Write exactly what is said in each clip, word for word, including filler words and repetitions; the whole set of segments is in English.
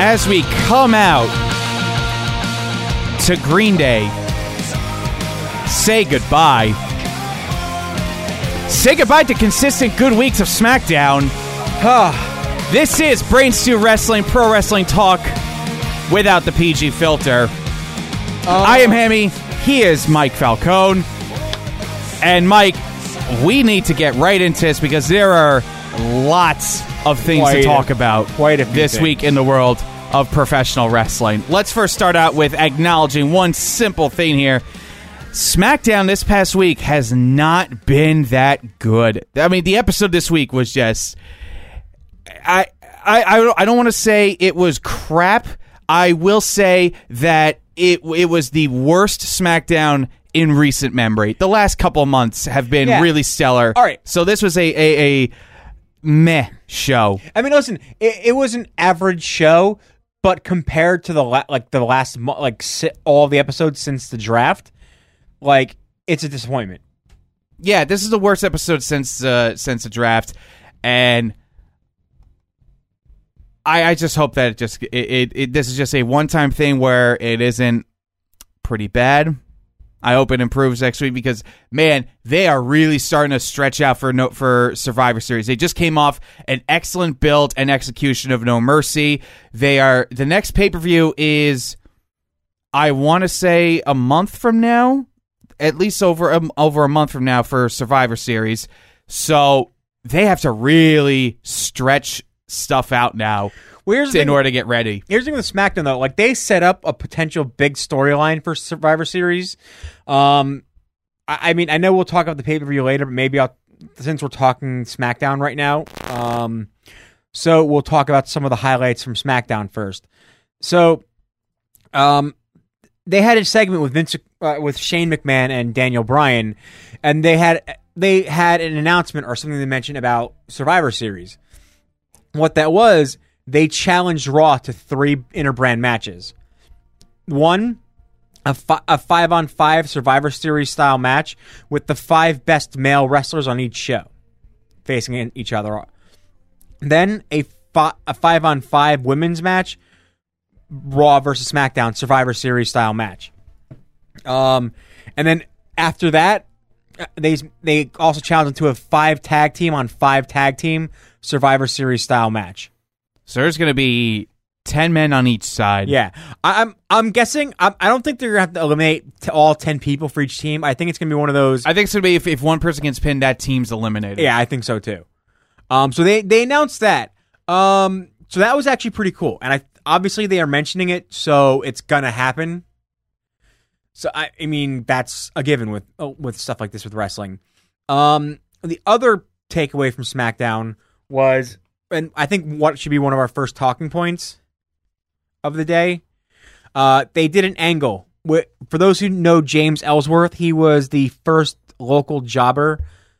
as we come out to Green Day, say goodbye. Say goodbye to consistent good weeks of SmackDown. This is Brain Stew Wrestling, Pro Wrestling Talk without the P G filter. Uh, I am Hammy. He is Mike Falcone. And Mike, we need to get right into this because there are lots of things quite to talk a, about this things. week in the world of professional wrestling. Let's first start out with acknowledging one simple thing here. SmackDown this past week has not been that good. I mean, the episode this week was just... I I, I, I don't want to say it was crap. I will say that it it was the worst SmackDown in recent memory. The last couple of months have been yeah. really stellar. All right. So this was a, a, a meh show. I mean, listen, it, it was an average show, but compared to the la- like the last mo- like si- all the episodes since the draft, like it's a disappointment. Yeah, this is the worst episode since uh, since the draft, and I, I just hope that it just it, it, it this is just a one time thing where it isn't pretty bad. I hope it improves next week because, man, they are really starting to stretch out for no, for Survivor Series. They just came off an excellent build and execution of No Mercy. They are the next pay per view is, I want to say, a month from now, at least over a, over a month from now for Survivor Series. So they have to really stretch stuff out now well, here's the in thing, order to get ready. Here's the thing with SmackDown, though. Like, they set up a potential big storyline for Survivor Series. Um, I, I mean, I know we'll talk about the pay-per-view later, but maybe I'll, since we're talking SmackDown right now, um, so we'll talk about some of the highlights from SmackDown first. So, um, they had a segment with Vince, uh, with Shane McMahon and Daniel Bryan, and they had they had an announcement or something they mentioned about Survivor Series. What that was, they challenged Raw to three interbrand matches. One, a, fi- a five-on-five Survivor Series style match with the five best male wrestlers on each show facing each other. Then a, fi- a five-on-five women's match, Raw versus SmackDown Survivor Series style match. Um, and then after that, they they also challenged them to a five tag team on five tag team Survivor Series style match. So there's going to be ten men on each side. Yeah, I, I'm I'm guessing. I'm, I don't think they're going to have to eliminate t- all ten people for each team. I think it's going to be one of those. I think it's going to be if, if one person gets pinned, that team's eliminated. Yeah, I think so too. Um, so they they announced that. Um, so that was actually pretty cool, and I obviously they are mentioning it, so it's gonna happen. So I, I mean, that's a given with with stuff like this with wrestling. Um, the other takeaway from SmackDown was, and I think what should be one of our first talking points of the day, uh, they did an angle. With, for those who know James Ellsworth, he was the first local jobber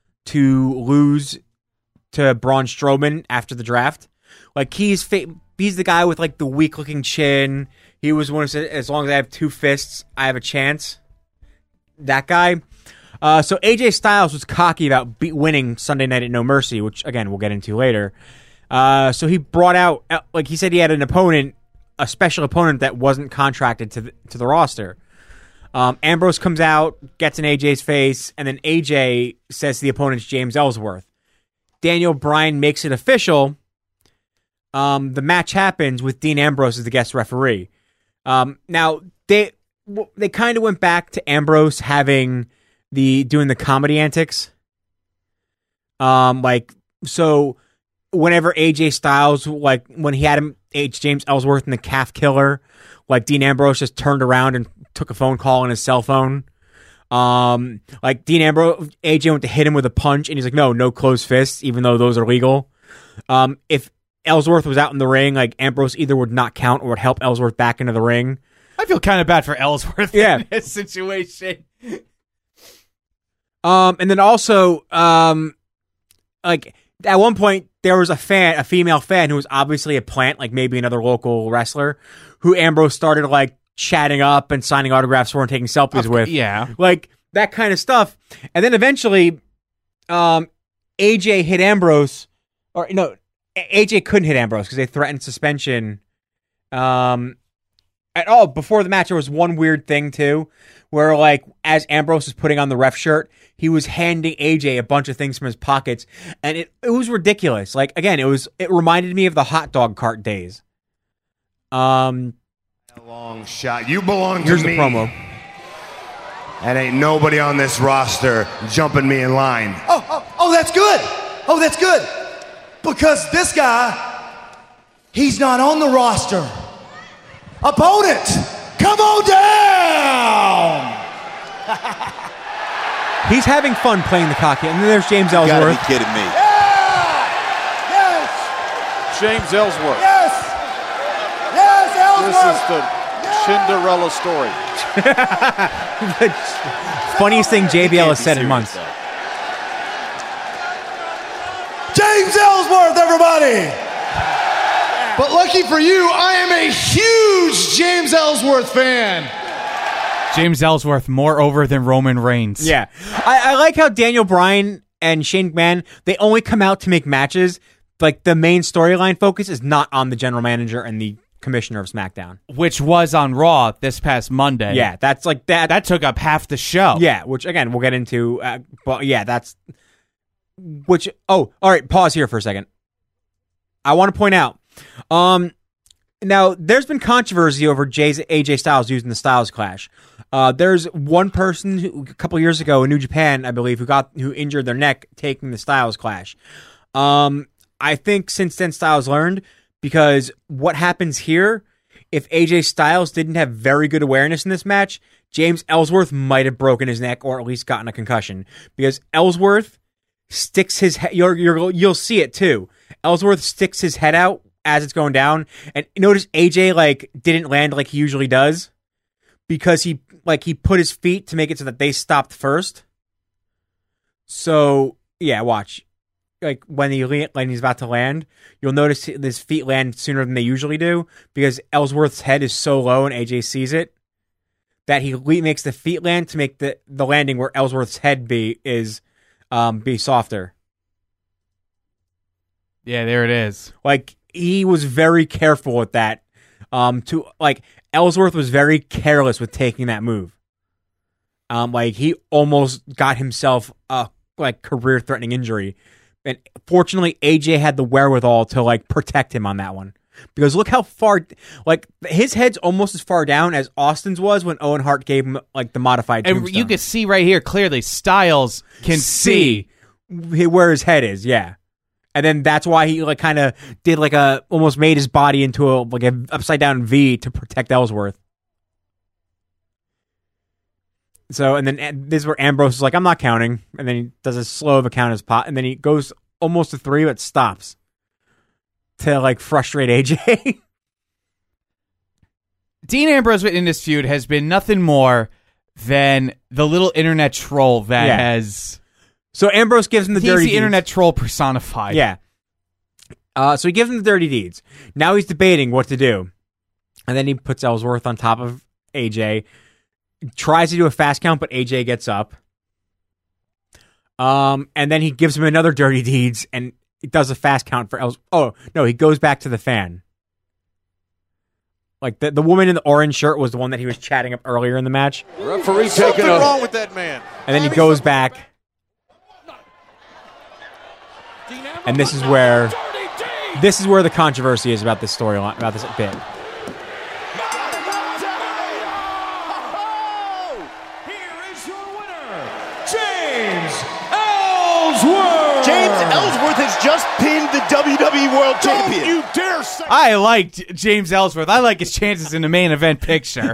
to lose to Braun Strowman after the draft. Like, he's fa- he's the guy with, like, the weak-looking chin. He was one who said, as long as I have two fists, I have a chance. That guy. Uh, so A J Styles was cocky about be- winning Sunday Night at No Mercy, which, again, we'll get into later. Uh, so he brought out, like he said, he had an opponent, a special opponent that wasn't contracted to the, to the roster. Um, Ambrose comes out, gets in A J's face, and then A J says to the opponent's James Ellsworth. Daniel Bryan makes it official. Um, the match happens with Dean Ambrose as the guest referee. Um, now, they they kind of went back to Ambrose having the doing the comedy antics. Um, like, so whenever A J Styles, like when he had him, H. James Ellsworth in the calf killer, like Dean Ambrose just turned around and took a phone call on his cell phone. Um, like Dean Ambrose, A J went to hit him with a punch, and he's like, "No, no closed fists, even though those are legal." Um, if Ellsworth was out in the ring, like Ambrose either would not count or would help Ellsworth back into the ring. I feel kind of bad for Ellsworth yeah. in this situation. Um, and then also, um, like at one point there was a fan, a female fan who was obviously a plant, like maybe another local wrestler, who Ambrose started like chatting up and signing autographs for and taking selfies Okay, with. yeah. Like that kind of stuff. And then eventually, um, A J hit Ambrose, or no, A J couldn't hit Ambrose because they threatened suspension Um, at all before the match, there was one weird thing too, where like as Ambrose was putting on the ref shirt, he was handing A J a bunch of things from his pockets, and it it was ridiculous. Like again, it was it reminded me of the hot dog cart days. Um, a long shot. You belong to here's me. the promo. And ain't nobody on this roster jumping me in line. Oh, oh, oh, that's good. Oh, that's good. Because this guy, he's not on the roster. Opponent, come on down. He's having fun playing the cocky. And then there's James Ellsworth. You gotta be kidding me. Yeah! Yes! James Ellsworth. Yes! Yes, Ellsworth! This is the Cinderella story. Funniest thing J B L has said in months. Though. James Ellsworth, everybody! But lucky for you, I am a huge James Ellsworth fan. James Ellsworth more over than Roman Reigns. Yeah. I, I like how Daniel Bryan and Shane McMahon, they only come out to make matches. Like, the main storyline focus is not on the general manager and the commissioner of SmackDown. Which was on Raw this past Monday. Yeah, that's like that. That took up half the show. Yeah, which, again, we'll get into. Uh, but, yeah, that's... Which... Oh, all right, pause here for a second. I want to point out... Um, now, there's been controversy over Jay's, A J Styles using the Styles Clash. Uh, there's one person who, a couple years ago in New Japan, I believe, who got who injured their neck taking the Styles Clash. Um, I think since then Styles learned, because what happens here, if A J Styles didn't have very good awareness in this match, James Ellsworth might have broken his neck or at least gotten a concussion, because Ellsworth sticks his head. You're, you're, you'll see it too. Ellsworth sticks his head out as it's going down, and notice A J like didn't land like he usually does, because he like he put his feet to make it so that they stopped first. So yeah, watch, like when he when he's about to land, you'll notice his feet land sooner than they usually do, because Ellsworth's head is so low and A J sees it that he makes the feet land to make the the landing where Ellsworth's head be is um be softer. Yeah, there it is. Like, he was very careful with that. Um, to like Ellsworth was very careless with taking that move. Um, like he almost got himself a like career-threatening injury, and fortunately, A J had the wherewithal to like protect him on that one. Because look how far, like his head's almost as far down as Austin's was when Owen Hart gave him like the modified. And tombstone. you can see right here clearly, Styles can see, see where his head is. Yeah. And then that's why he like kind of did like a almost made his body into a like a upside down V to protect Ellsworth. So and then and this is where Ambrose is like, I'm not counting, and then he does a slow of a count as pot, and then he goes almost to three but stops to like frustrate A J. Dean Ambrose in this feud has been nothing more than the little internet troll that Yeah. has. So Ambrose gives him the He's dirty the deeds. internet troll personified. Yeah. Uh, so he gives him the dirty deeds. Now he's debating what to do. And then he puts Ellsworth on top of A J. Tries to do a fast count, but A J gets up. Um, and then he gives him another dirty deeds, and he does a fast count for Ellsworth. Oh, no, he goes back to the fan. Like, the, the woman in the orange shirt was the one that he was chatting up earlier in the match. Referee Something taking a wrong with that man. And then he goes back. And this is where this is where the controversy is about this storyline, about this bit. James Ellsworth has just pinned the W W E World Champion. You dare say I liked James Ellsworth. I like his chances in the main event picture.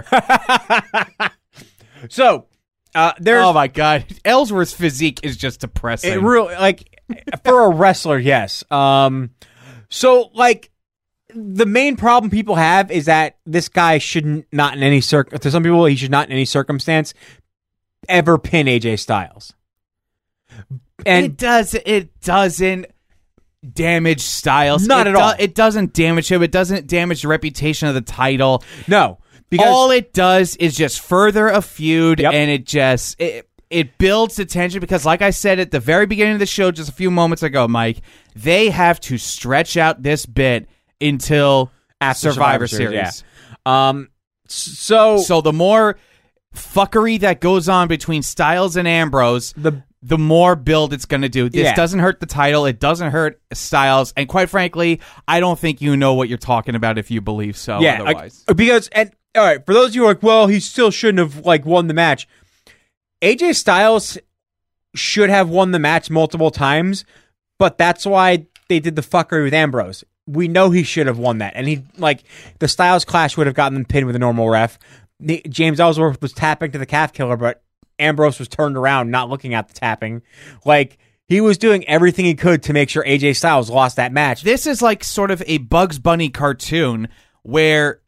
So, uh, there's Oh my god, Ellsworth's physique is just depressing. it really like for a wrestler, yes. Um, so like the main problem people have is that this guy shouldn't not in any circ. To some people, he should not in any circumstance ever pin A J Styles. And it does. It doesn't damage Styles. Not it at all. It doesn't damage him. It doesn't damage the reputation of the title. no, because All it does is just further a feud, Yep. and it just it, it builds the tension. Because, like I said at the very beginning of the show, just a few moments ago, Mike, they have to stretch out this bit until after Survivor, Survivor, Series. Series. Yeah. Um. So So the more fuckery that goes on between Styles and Ambrose, the the more build it's going to do. This Yeah. doesn't hurt the title. It doesn't hurt Styles. And quite frankly, I don't think you know what you're talking about if you believe so. yeah, like, otherwise, because and all right, for those of you who are like, well, he still shouldn't have like won the match. A J Styles should have won the match multiple times, but that's why they did the fuckery with Ambrose. We know he should have won that, and he like the Styles clash would have gotten them pinned with a normal ref. The, James Ellsworth was tapping to the calf killer, but Ambrose was turned around, not looking at the tapping. Like he was doing everything he could to make sure A J Styles lost that match. this is like sort of a Bugs Bunny cartoon where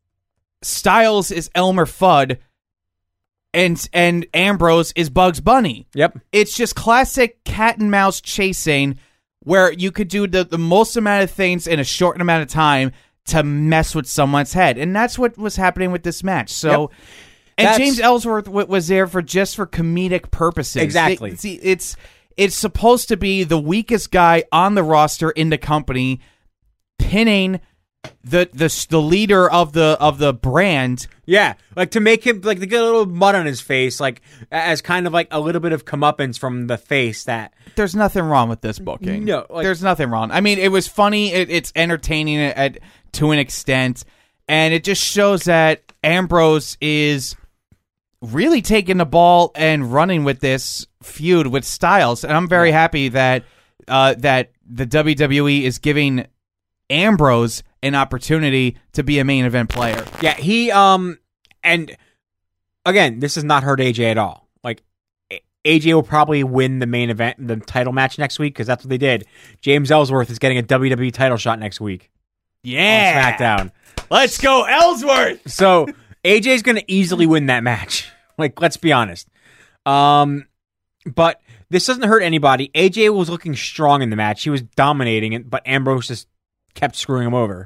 Styles is Elmer Fudd and and Ambrose is Bugs Bunny. Yep. It's just classic cat and mouse chasing where you could do the, the most amount of things in a short amount of time to mess with someone's head. And that's what was happening with this match. So, Yep. and That's- James Ellsworth w- was there for just for comedic purposes. Exactly. They- see, it's it's supposed to be the weakest guy on the roster in the company pinning the the the leader of the of the brand. Yeah, like to make him like to get a little mud on his face, like as kind of like a little bit of comeuppance from the face. That There's nothing wrong with this booking. No, like- there's nothing wrong. I mean, it was funny. It, it's entertaining at, at to an extent, and it just shows that Ambrose is really taking the ball and running with this feud with Styles. And I'm very happy that uh, that the W W E is giving Ambrose an opportunity to be a main event player. yeah, he um and again, this has not hurt A J at all. Like A- AJ will probably win the main event, the title match next week because that's what they did. James Ellsworth is getting a W W E title shot next week Yeah, on SmackDown. Let's go, Ellsworth. So A J's going to easily win that match. Like, let's be honest. Um, but this doesn't hurt anybody. A J was looking strong in the match. He was dominating it, but Ambrose just kept screwing him over.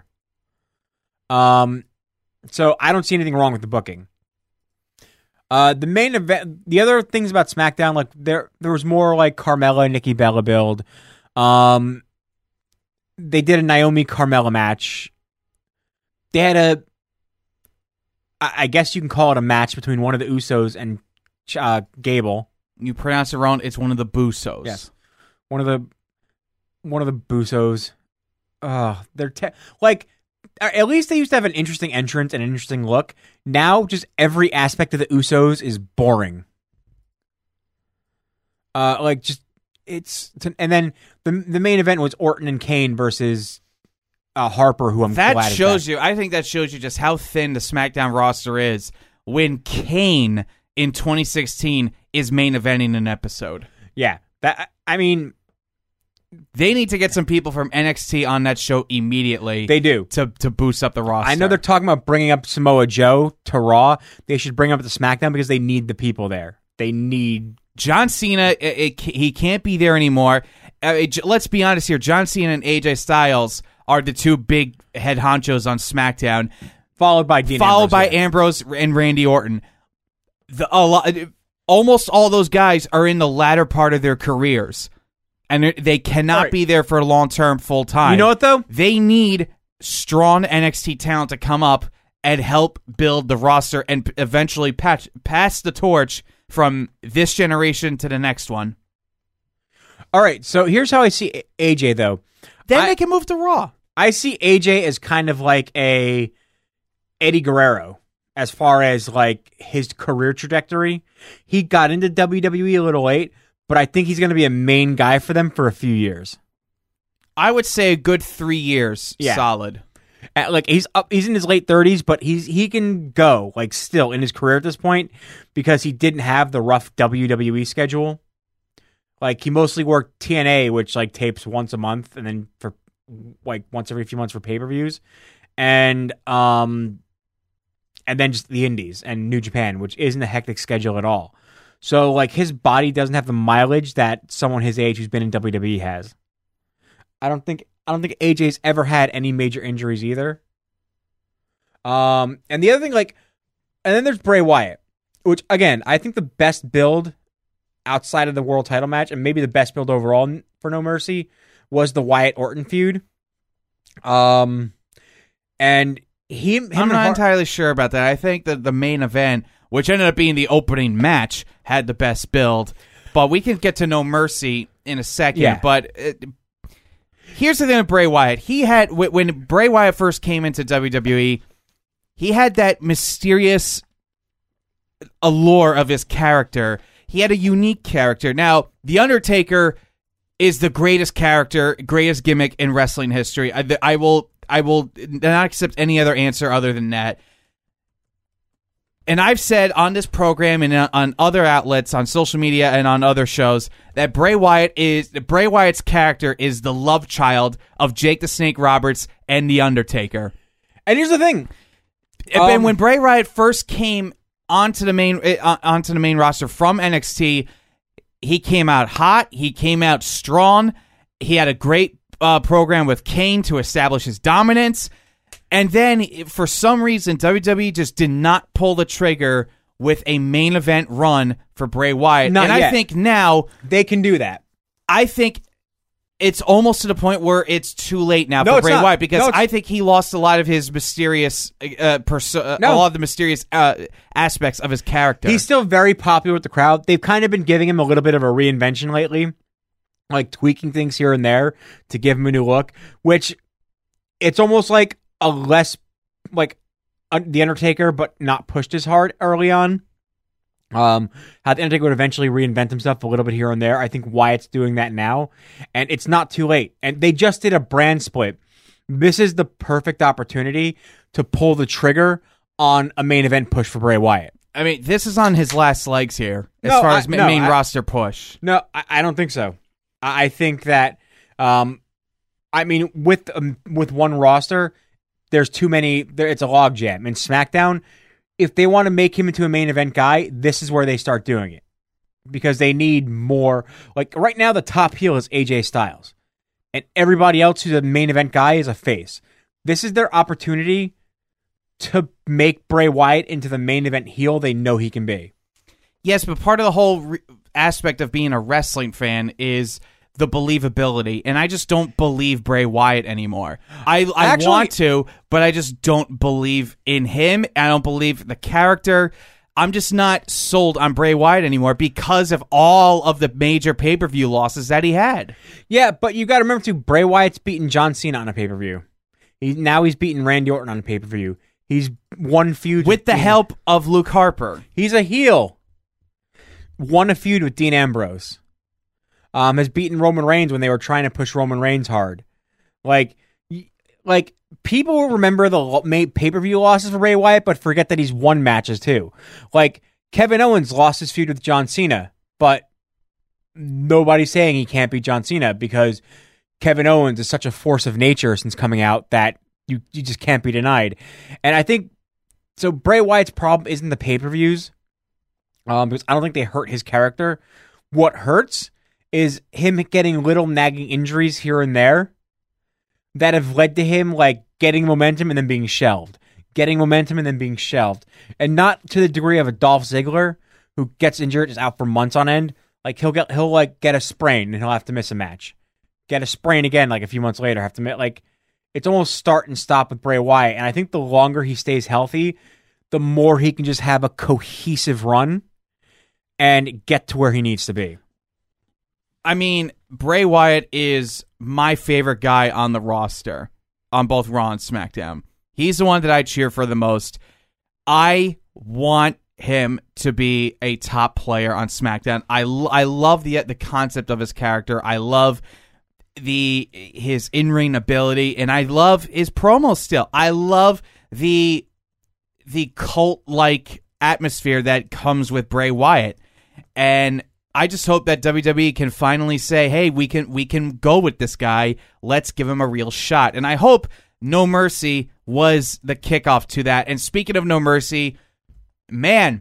Um, so I don't see anything wrong with the booking. Uh, the main event, the other things about SmackDown, like there, there was more like Carmella, Nikki Bella build. Um, they did a Naomi Carmella match. They had a, I I guess you can call it a match between one of the Usos and uh, Gable. You pronounce it wrong. It's one of the Busos. Yes. One of the, one of the Busos. Uh, they're te- like, at least they used to have an interesting entrance and an interesting look. Now, just every aspect of the Usos is boring. Uh, like just it's, and then the the main event was Orton and Kane versus uh, Harper, who I'm That glad is shows back. you. I think that shows you just how thin the SmackDown roster is when Kane in twenty sixteen is main eventing an episode. Yeah, that I mean, They need to get some people from N X T on that show immediately. they do. to to boost up the roster. I know they're talking about bringing up Samoa Joe to Raw. They should bring up the SmackDown because they need the people there. They need. John Cena. It, it, he can't be there anymore. Uh, it- let's be honest here. John Cena and A J Styles are the two big head honchos on SmackDown, Followed by Dean followed Ambrose, by yeah. Ambrose and Randy Orton. The a lot, almost all those guys are in the latter part of their careers, and they- they cannot Right. be there for long term, full time. You know what though? They need strong N X T talent to come up and help build the roster and p- eventually patch, pass the torch from this generation to the next one. All right, so here's how I see A J though. Then I- they can move to Raw. I see A J as kind of like a Eddie Guerrero as far as like his career trajectory. He got into W W E a little late, but I think he's going to be a main guy for them for a few years. I would say a good three years Yeah. solid. At, like he's up, he's in his late thirties, but he's he can go like still in his career at this point because he didn't have the rough W W E schedule. Like he mostly worked T N A, which like tapes once a month, and then for like once every few months for pay per views, and um, and then just the Indies and New Japan, which isn't a hectic schedule at all. So like his body doesn't have the mileage that someone his age who's been in W W E has. I don't think I don't think A J's ever had any major injuries either. Um, and the other thing, like, and then there's Bray Wyatt, which again I think the best build outside of the world title match, and maybe the best build overall for No Mercy, was the Wyatt Orton feud. Um, And he, him I'm and not Har- entirely sure about that. I think that the main event, which ended up being the opening match, had the best build. But we can get to No Mercy in a second. Yeah. But it, here's the thing with Bray Wyatt. He had when Bray Wyatt first came into W W E, he had that mysterious allure of his character. He had a unique character. Now, The Undertaker is the greatest character, greatest gimmick in wrestling history. I, I will, I will not accept any other answer other than that. And I've said on this program and on other outlets, on social media and on other shows, that Bray Wyatt is Bray Wyatt's character is the love child of Jake the Snake Roberts and The Undertaker. And here's the thing. And Um, when Bray Wyatt first came onto the main uh, onto the main roster from N X T, he came out hot. He came out strong. He had a great uh, program with Kane to establish his dominance. And then, for some reason, W W E just did not pull the trigger with a main event run for Bray Wyatt. Not and yet. I think now, They can do that. I think it's almost to the point where it's too late now No, for it's Bray not. Wyatt because No, it's- I think he lost a lot of his mysterious, uh, perso- uh, No. a lot of the mysterious uh, aspects of his character. He's still very popular with the crowd. They've kind of been giving him a little bit of a reinvention lately, like tweaking things here and there to give him a new look, which it's almost like a less like uh, The Undertaker, but not pushed as hard early on. Um, how The Undertaker would eventually reinvent himself a little bit here and there. I think Wyatt's doing that now, and it's not too late. And they just did a brand split. This is the perfect opportunity to pull the trigger on a main event push for Bray Wyatt. I mean, this is on his last legs here as No, far I- as ma- no, main I- roster push. No, I, I don't think so. I, I think that, um, I mean, with um, with one roster, there's too many. There, it's a logjam. In SmackDown, if they want to make him into a main event guy, this is where they start doing it because they need more. Like right now, the top heel is A J Styles, and everybody else who's a main event guy is a face. This is their opportunity to make Bray Wyatt into the main event heel they know he can be. Yes, but part of the whole re- aspect of being a wrestling fan is the believability, and I just don't believe Bray Wyatt anymore. I I Actually- want to, but I just don't believe in him. I don't believe the character. I'm just not sold on Bray Wyatt anymore because of all of the major pay-per-view losses that he had. Yeah, but you got to remember too, Bray Wyatt's beaten John Cena on a pay-per-view. He, now he's beaten Randy Orton on a pay-per-view. He's won feud With the Dean- help of Luke Harper. He's a heel. Won a feud with Dean Ambrose. Um, has beaten Roman Reigns when they were trying to push Roman Reigns hard. Like, y- like people will remember the lo- ma- pay-per-view losses for Bray Wyatt, but forget that he's won matches too. Like Kevin Owens lost his feud with John Cena, but nobody's saying he can't beat John Cena because Kevin Owens is such a force of nature since coming out that you you just can't be denied. And I think so. Bray Wyatt's problem isn't the pay-per-views, um, because I don't think they hurt his character. What hurts is him getting little nagging injuries here and there that have led to him like getting momentum and then being shelved, getting momentum and then being shelved, and not to the degree of a Dolph Ziggler who gets injured, is out for months on end. Like he'll get he'll like get a sprain and he'll have to miss a match, get a sprain again like a few months later, have to miss, like it's almost start and stop with Bray Wyatt. And I think the longer he stays healthy, the more he can just have a cohesive run and get to where he needs to be. I mean, Bray Wyatt is my favorite guy on the roster on both Raw and SmackDown. He's the one that I cheer for the most. I want him to be a top player on SmackDown. I, I love the the concept of his character. I love the his in-ring ability, and I love his promo still. I love the the cult-like atmosphere that comes with Bray Wyatt. And I just hope that W W E can finally say, hey, we can we can go with this guy. Let's give him a real shot. And I hope No Mercy was the kickoff to that. And speaking of No Mercy, man,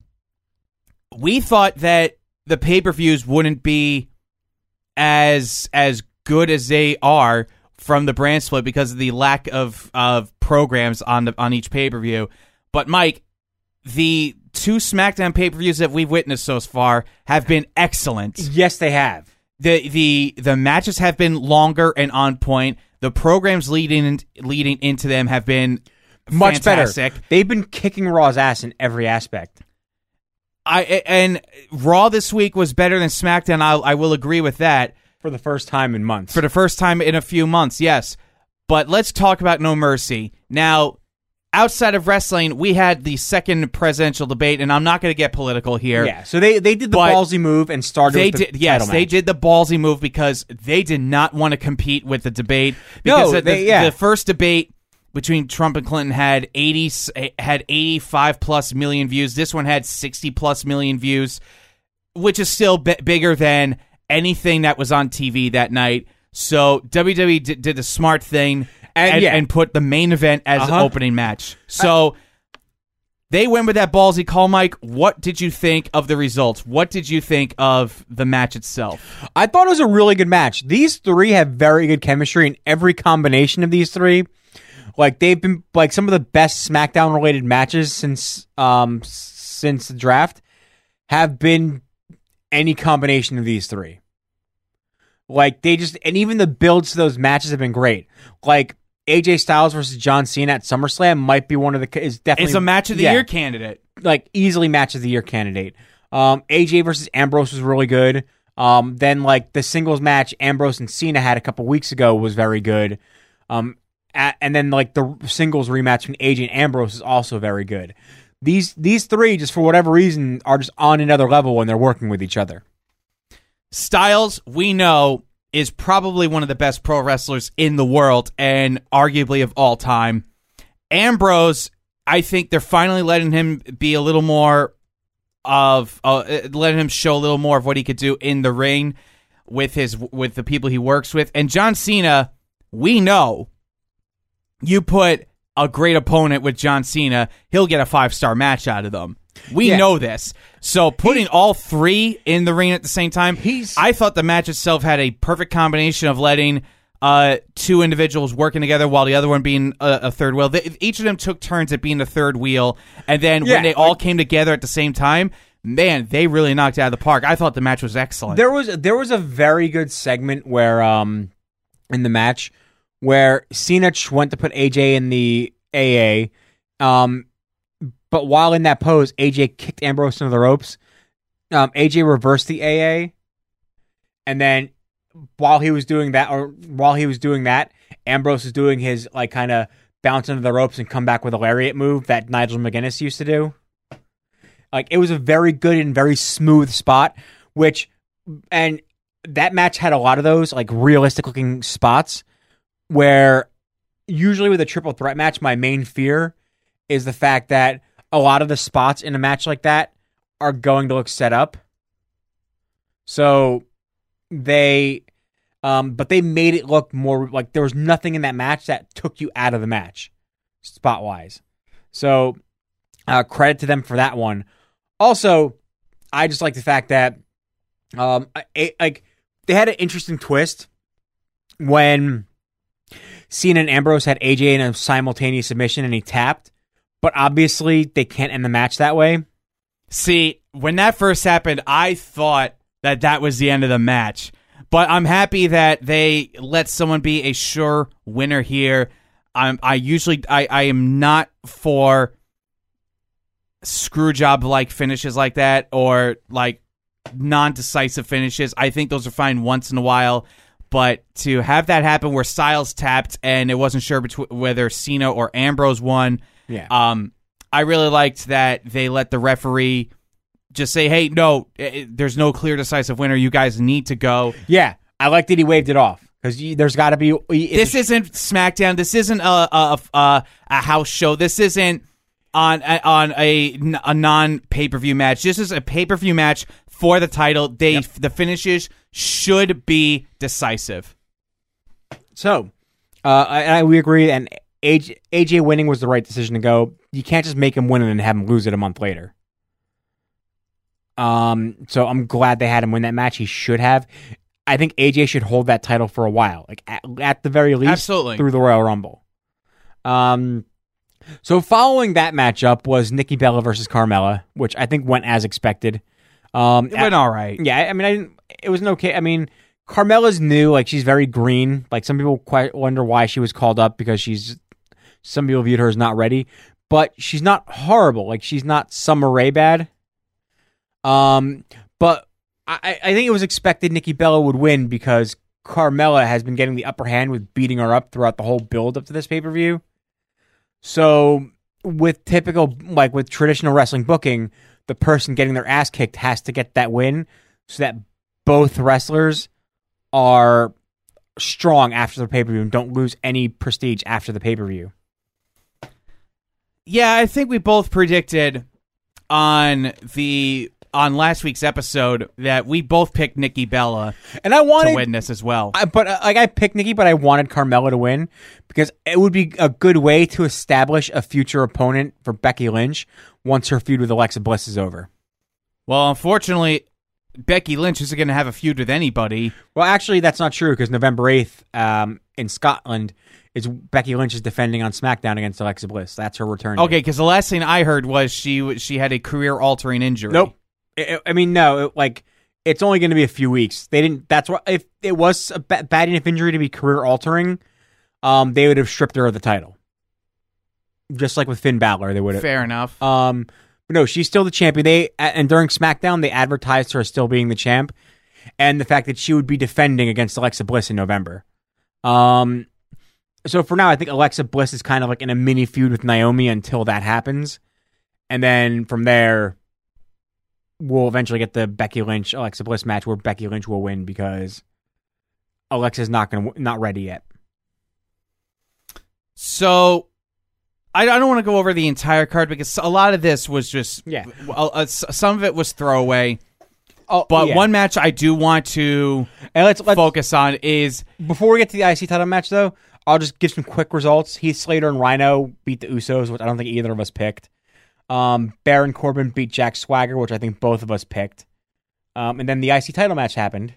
we thought that the pay-per-views wouldn't be as as good as they are from the brand split because of the lack of, of programs on the on each pay-per-view. But Mike, the two SmackDown pay-per-views that we've witnessed so far have been excellent. Yes, they have. the the the matches have been longer and on point. The programs leading leading into them have been much fantastic. better. They've been kicking Raw's ass in every aspect. I and Raw this week was better than SmackDown. I I will agree with that For the first time in months. for the first time in a few months. Yes, but let's talk about No Mercy now. Outside of wrestling, we had the second presidential debate, and I'm not going to get political here. Yeah, so they, they did the But ballsy move and started They with the did, yes, title they match. did the ballsy move because they did not want to compete with the debate. Because No, the, they- the, yeah. the first debate between Trump and Clinton had eighty had eighty-five plus million views. This one had sixty plus million views, which is still b- bigger than anything that was on T V that night. So W W E did, did the smart thing and, And, yeah. and put the main event as Uh-huh. the opening match. So. They went with that ballsy call, Mike. What did you think of the results? What did you think of the match itself? I thought it was a really good match. These three have very good chemistry in every combination of these three. Like they've been like some of the best SmackDown related matches since um since the draft have been any combination of these three. Like they just and even the builds to those matches have been great. Like A J Styles versus John Cena at SummerSlam might be one of the is definitely It's a match of the yeah, year candidate. like easily match of the year candidate. Um, A J versus Ambrose was really good. Um, then like the singles match Ambrose and Cena had a couple weeks ago was very good. Um, a- and then like the singles rematch between A J and Ambrose is also very good. These these three just for whatever reason are just on another level when they're working with each other. Styles, we know, is probably one of the best pro wrestlers in the world and arguably of all time. Ambrose, I think they're finally letting him be a little more of, uh, letting him show a little more of what he could do in the ring with his with the people he works with. And John Cena, we know, you put a great opponent with John Cena, he'll get a five star match out of them. We Yeah. know this. So putting all three in the ring at the same time, He's- I thought the match itself had a perfect combination of letting uh, two individuals working together while the other one being a, a third wheel. They, each of them took turns at being the third wheel, and then Yeah, when they all came together at the same time, man, they really knocked it out of the park. I thought the match was excellent. There was there was a very good segment where um in the match where Cena ch- went to put A J in the A A, um, but while in that pose, A J kicked Ambrose into the ropes. Um, A J reversed the A A, and then while he was doing that, or while he was doing that, Ambrose was doing his like kind of bounce into the ropes and come back with a lariat move that Nigel McGuinness used to do. Like it was a very good and very smooth spot, which and that match had a lot of those like realistic looking spots where usually with a triple threat match, my main fear is the fact that a lot of the spots in a match like that are going to look set up. So they, um, but they made it look more like there was nothing in that match that took you out of the match spot wise. So uh, credit to them for that one. Also, I just like the fact that um, I, I- like they had an interesting twist when Cena and Ambrose had A J in a simultaneous submission and he tapped, but obviously they can't end the match that way. See, when that first happened, I thought that that was the end of the match. But I'm happy that they let someone be a sure winner here. I'm, I usually, I, I am not for screw job like finishes like that or like non-decisive finishes. I think those are fine once in a while. But to have that happen where Styles tapped and it wasn't sure between whether Cena or Ambrose won, Yeah. um, I really liked that they let the referee just say, hey, no, it, there's no clear decisive winner. You guys need to go. Yeah, I like that he waved it off because there's got to be. it's This a- isn't SmackDown. This isn't a a, a a house show. This isn't on a, on a, a non pay-per-view match. This is a pay-per-view match for the title. They Yep. The finishes should be decisive. So, uh, I, I we agree, and A J, A J winning was the right decision to go. You can't just make him win and then have him lose it a month later. Um, so I'm glad they had him win that match. He should have. I think A J should hold that title for a while, like at, at the very least, Absolutely. through the Royal Rumble. Um, so following that matchup was Nikki Bella versus Carmella, which I think went as expected. Um, It went all right. yeah, I I mean, I didn't. It was an okay. I mean, Carmella's new, like she's very green. Like some people quite wonder why she was called up because she's. Some people viewed her as not ready, but she's not horrible. Like she's not Summer Rae bad. Um, but I, I think it was expected Nikki Bella would win because Carmella has been getting the upper hand with beating her up throughout the whole build up to this pay per view. So with typical, like with traditional wrestling booking, the person getting their ass kicked has to get that win so that both wrestlers are strong after the pay-per-view and don't lose any prestige after the pay-per-view. Yeah, I think we both predicted on the on last week's episode that we both picked Nikki Bella and I wanted to win this as well. I, but uh, like I picked Nikki, but I wanted Carmella to win because it would be a good way to establish a future opponent for Becky Lynch once her feud with Alexa Bliss is over. Well, unfortunately, Becky Lynch isn't going to have a feud with anybody. Well, actually, that's not true because November eighth um, in Scotland is Becky Lynch is defending on SmackDown against Alexa Bliss. That's her return. Okay, because the last thing I heard was she she had a career-altering injury. Nope. I, I mean, no. It, like it's only going to be a few weeks. They didn't. That's what if it was a ba- bad enough injury to be career-altering, um, they would have stripped her of the title. Just like with Finn Balor, they would have. Fair enough. Um, but no, she's still the champion. They and during SmackDown, they advertised her as still being the champ, and the fact that she would be defending against Alexa Bliss in November. Um, so for now, I think Alexa Bliss is kind of like in a mini feud with Naomi until that happens, and then from there, we'll eventually get the Becky Lynch Alexa Bliss match where Becky Lynch will win because Alexa's not going to not ready yet. So. I don't want to go over the entire card because a lot of this was just yeah. Uh, some of it was throwaway. Oh, but yeah. one match I do want to and let's, let's focus on is before we get to the I C title match though, I'll just give some quick results. Heath Slater and Rhino beat the Usos, which I don't think either of us picked. Um, Baron Corbin beat Jack Swagger, which I think both of us picked. Um, and then the I C title match happened.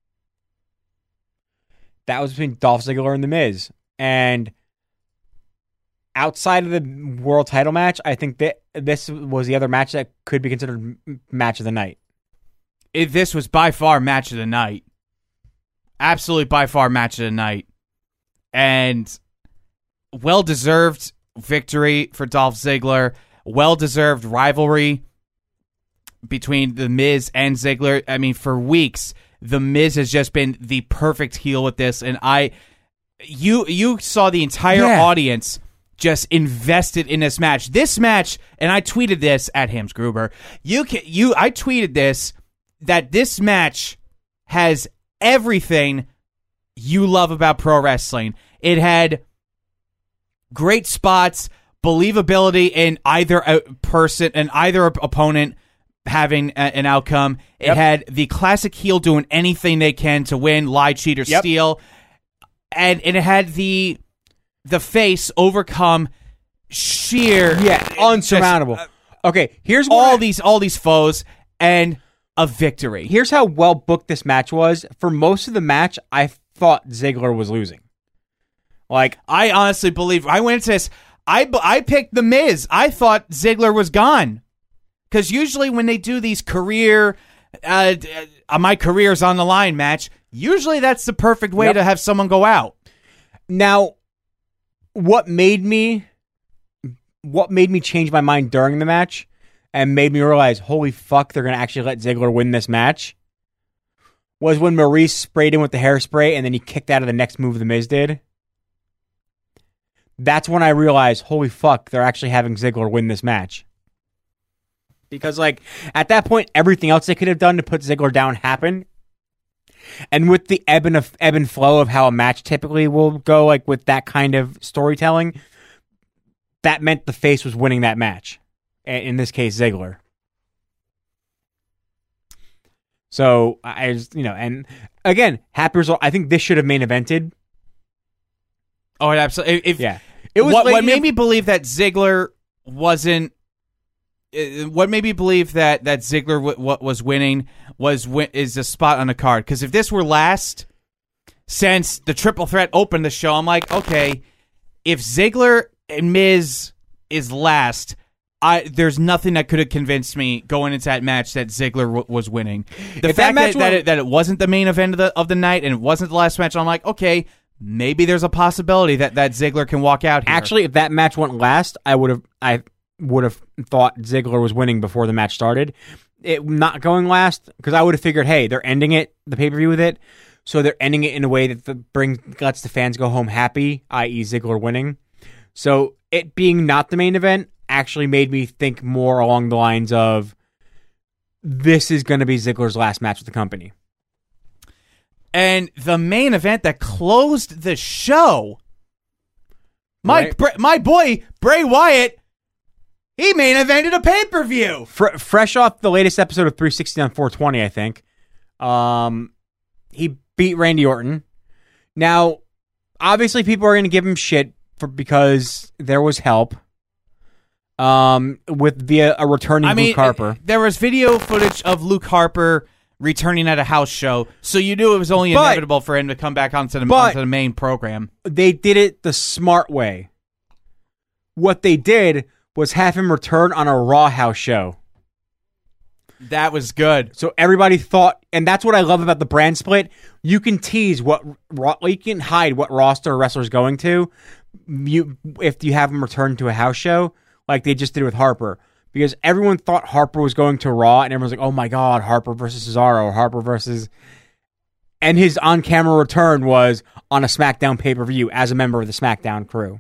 That was between Dolph Ziggler and The Miz, and outside of the world title match, I think that this was the other match that could be considered match of the night. It, this was by far match of the night. Absolutely by far match of the night. And well-deserved victory for Dolph Ziggler. Well-deserved rivalry between The Miz and Ziggler. I mean, for weeks, The Miz has just been the perfect heel with this. And I, you, you saw the entire yeah. audience just invested in this match. This match, and I tweeted this at Hams Gruber. You can, you, I tweeted this that this match has everything you love about pro wrestling. It had great spots, believability in either a person and either opponent having a, an outcome. It yep. had the classic heel doing anything they can to win, lie, cheat, or yep. steal, and, and it had the. The face overcome sheer, yeah, unsurmountable. Just, uh, okay, here's all I, these all these foes and a victory. Here's how well booked this match was. For most of the match, I thought Ziggler was losing. Like I honestly believe I went into this. I I picked The Miz. I thought Ziggler was gone because usually when they do these career, uh, uh, my career's on the line match, usually that's the perfect way yep. to have someone go out. Now. What made me what made me change my mind during the match and made me realize, holy fuck, they're going to actually let Ziggler win this match was when Maurice sprayed him with the hairspray and then he kicked out of the next move The Miz did. That's when I realized, holy fuck, they're actually having Ziggler win this match. Because, like, at that point, everything else they could have done to put Ziggler down happened. And with the ebb and, of, ebb and flow of how a match typically will go, like with that kind of storytelling, that meant the face was winning that match. In this case, Ziggler. So, I just, you know, and again, happy result. I think this should have main evented. Oh, it absolutely. If, yeah. It was what, like, what made me believe that Ziggler wasn't. What made me believe that that Ziggler w- what was winning was win- is a spot on the card. Because if this were last, since the triple threat opened the show, I'm like, okay, if Ziggler and Miz is last, I there's nothing that could have convinced me going into that match that Ziggler w- was winning. The If that fact match that, that, were- it, that it wasn't the main event of the of the night and it wasn't the last match, I'm like, okay, maybe there's a possibility that, that Ziggler can walk out here. Actually, if that match went last, I would have I would have thought Ziggler was winning before the match started. It not going last because I would have figured, hey, they're ending it the pay per view with it, so they're ending it in a way that the, brings lets the fans go home happy, that is, Ziggler winning. So it being not the main event actually made me think more along the lines of this is going to be Ziggler's last match with the company. And the main event that closed the show, my Right. Br- my boy Bray Wyatt, he main evented a pay per view. Fre- fresh off the latest episode of three sixty on four twenty, I think, um, he beat Randy Orton. Now, obviously, people are going to give him shit for because there was help. Um, with via a returning I mean, Luke Harper. there was video footage of Luke Harper returning at a house show, so you knew it was only But- inevitable for him to come back onto the, but- onto the main program. They did it the smart way. What they did was have him return on a Raw house show. That was good. So everybody thought, and that's what I love about the brand split. You can tease what, you can hide what roster a wrestler's going to. You, if you have him return to a house show, like they just did with Harper, because everyone thought Harper was going to Raw, and everyone's like, "Oh my God, Harper versus Cesaro, Harper versus," and his on-camera return was on a SmackDown pay-per-view as a member of the SmackDown crew.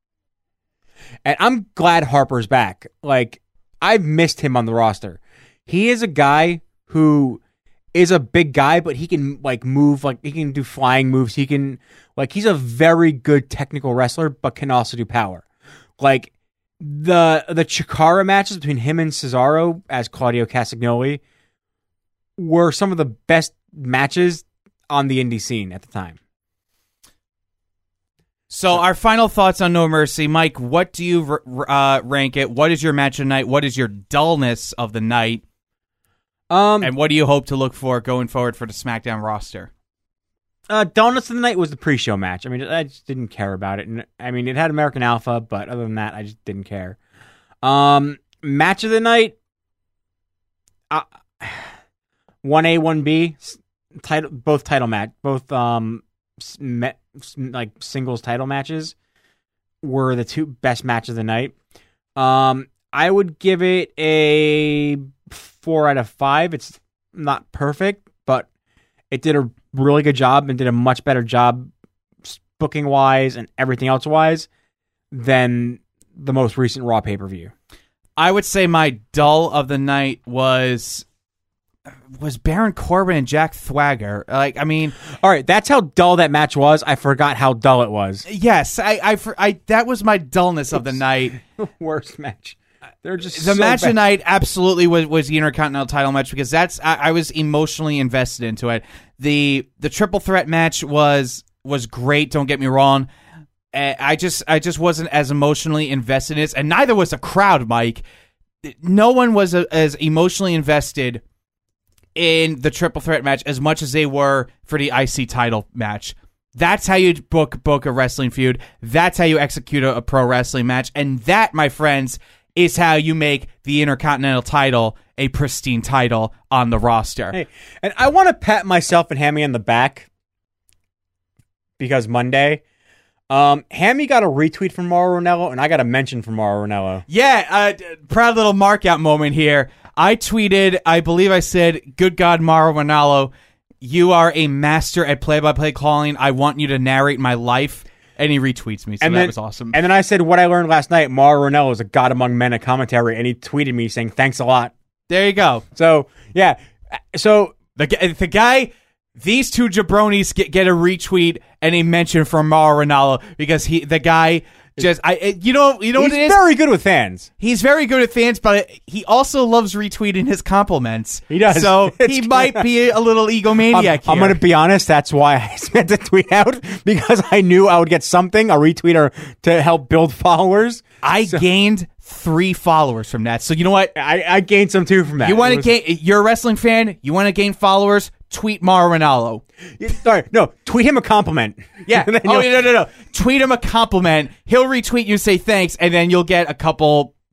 And I'm glad Harper's back. Like, I've missed him on the roster. He is a guy who is a big guy, but he can like move, like he can do flying moves. He can like he's a very good technical wrestler, but can also do power. Like the the Chikara matches between him and Cesaro as Claudio Castagnoli were some of the best matches on the indie scene at the time. So our final thoughts on No Mercy, Mike. What do you r- uh, rank it? What is your match of the night? What is your dullness of the night? Um, And what do you hope to look for going forward for the SmackDown roster? Uh, Donuts of the Night was the pre-show match. I mean, I just didn't care about it. And I mean, it had American Alpha, but other than that, I just didn't care. Um, match of the night, uh, one A, one B, title, both title match, both um, me, like singles title matches were the two best matches of the night. Um, I would give it a four out of five. It's not perfect, but it did a really good job and did a much better job booking wise and everything else wise than the most recent Raw pay-per-view. I would say my dull of the night was was Baron Corbin and Jack Swagger. Like, I mean, All right, that's how dull that match was. I forgot how dull it was. yes, I, I, for- I that was my dullness of the night. Worst match. They're just The so match bad. of the night absolutely was, was the Intercontinental title match because that's I, I was emotionally invested into it. The the triple threat match was was great. Don't get me wrong. Uh, I just I just wasn't as emotionally invested in it, and neither was the crowd, Mike. No one was uh, as emotionally invested in the triple threat match as much as they were for the I C title match. That's how you book book a wrestling feud. That's how you execute a, a pro wrestling match, and that, my friends, is how you make the Intercontinental title a pristine title on the roster. Hey, and I want to pat myself and Hammy on the back because Monday, um, Hammy got a retweet from Mauro Ranallo, and I got a mention from Mauro Ranallo. Yeah, uh, d- proud little mark out moment here. I tweeted, I believe I said, "Good God, Mauro Ranallo, you are a master at play-by-play calling. I want you to narrate my life." And he retweets me, so and that then, was awesome. And then I said, what I learned last night, Mauro Ranallo is a god among men at commentary, and he tweeted me saying, thanks a lot. There you go. So, yeah. So, The, gu- the guy, these two jabronis get, get a retweet and a mention from Mauro Ranallo because he, the guy just, I, it- you know, you know he's what it is? very good with fans. He's very good at fans, but he also loves retweeting his compliments. He does. So It's he good. might be a little egomaniac I'm, I'm here. going to be honest, that's why I sent the tweet out, because I knew I would get something, a retweeter, to help build followers. I gained three followers from that. So you know what? I, I gained some too from that. You want It to was- gain? You're a wrestling fan. You want to gain followers? Tweet Mauro Ranallo. Sorry, no, tweet him a compliment. Yeah. And then Oh you'll- no no no. Tweet him a compliment. He'll retweet you, say thanks, and then you'll get a couple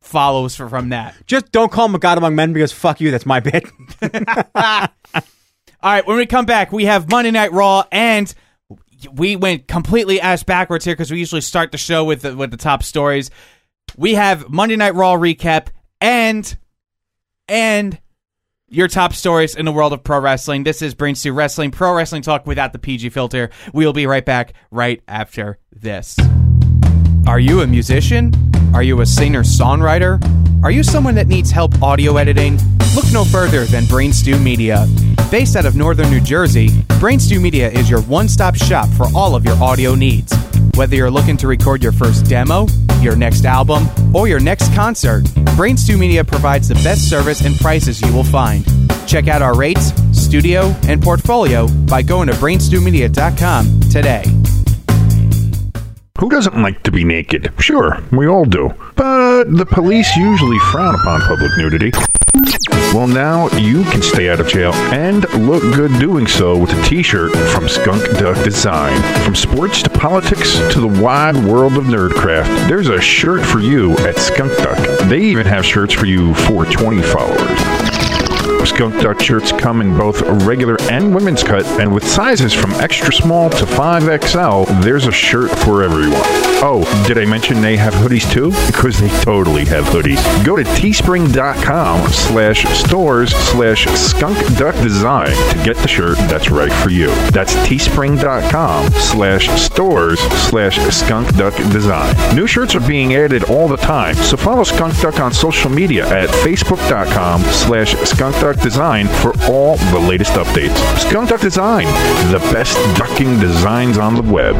follows for, from that. Just don't call him a God Among Men because fuck you, that's my bit. All right, when we come back, we have Monday Night Raw, and we went completely ass backwards here because we usually start the show with the, with the top stories. We have Monday Night Raw recap and and your top stories in the world of pro wrestling. This is Brain Stew Wrestling, pro wrestling talk without the P G filter. We'll be right back right after this. Are you a musician? Are you a singer-songwriter? Are you someone that needs help audio editing? Look no further than Brain Stew Media. Based out of northern New Jersey, Brain Stew Media is your one-stop shop for all of your audio needs. Whether you're looking to record your first demo, your next album, or your next concert, Brain Stew Media provides the best service and prices you will find. Check out our rates, studio, and portfolio by going to brain stew media dot com today. Who doesn't like to be naked? Sure, we all do. But the police usually frown upon public nudity. Well, now you can stay out of jail and look good doing so with a t-shirt from Skunk Duck Design. From sports to politics to the wide world of nerdcraft, there's a shirt for you at Skunk Duck. They even have shirts for you four twenty followers. Skunk Duck shirts come in both regular and women's cut, and with sizes from extra small to five X L, there's a shirt for everyone. Oh, did I mention they have hoodies too? Because they totally have hoodies. Go to teespring.com slash stores slash skunk duck design to get the shirt that's right for you. That's teespring.com slash stores slash skunk duck design. New shirts are being added all the time, so follow Skunk Duck on social media at facebook.com slash skunk duck design for all the latest updates. Skunk Duck Design, the best ducking designs on the web.